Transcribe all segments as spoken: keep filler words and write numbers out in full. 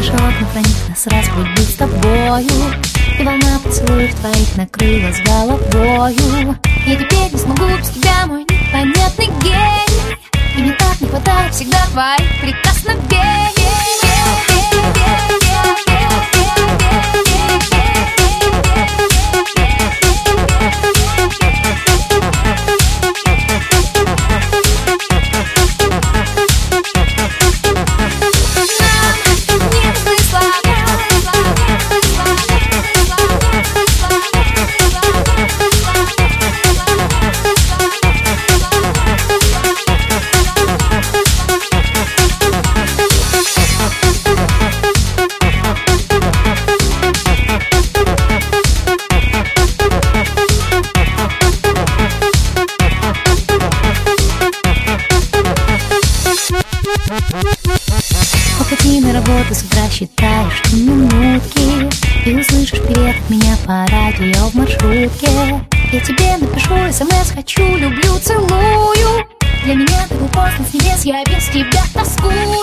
окна проник, нас разбудить с тобою, и волна поцелуев твоих накрыла с головою. Я теперь не смогу без тебя, мой непонятный гений, и мне так не хватает всегда твоих прикосновений. По пути на работу с утра считаешь ты минутки, и услышишь привет от меня по радио в маршрутке. Я тебе напишу смс, хочу, люблю, целую. Для меня ты был послан с небес, я без тебя тоскую.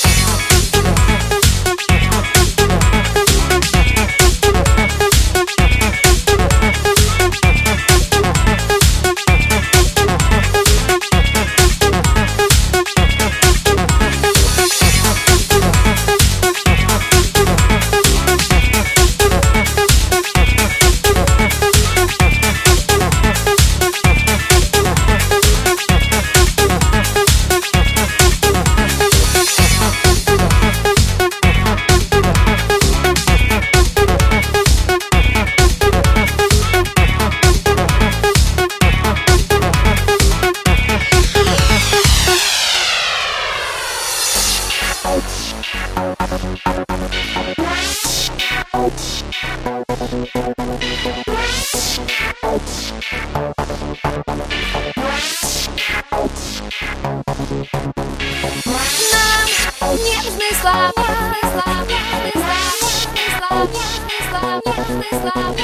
Нам не нужны слова, слова, слова, слова, слова,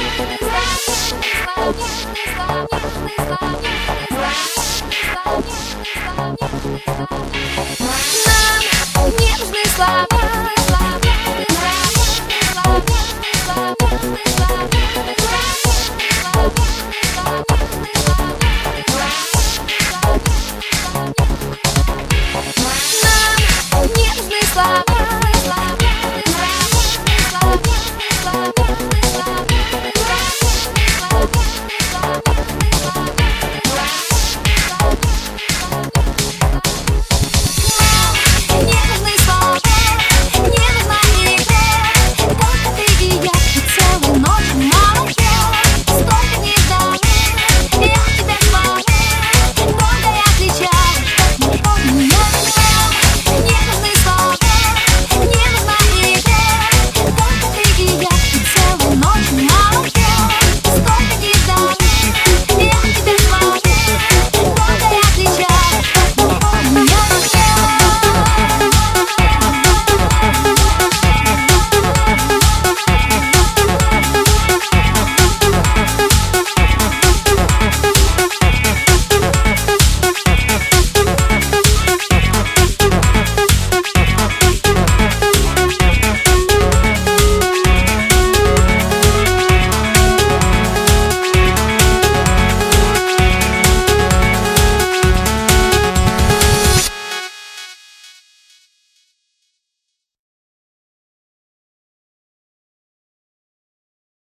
слова, слова, слова.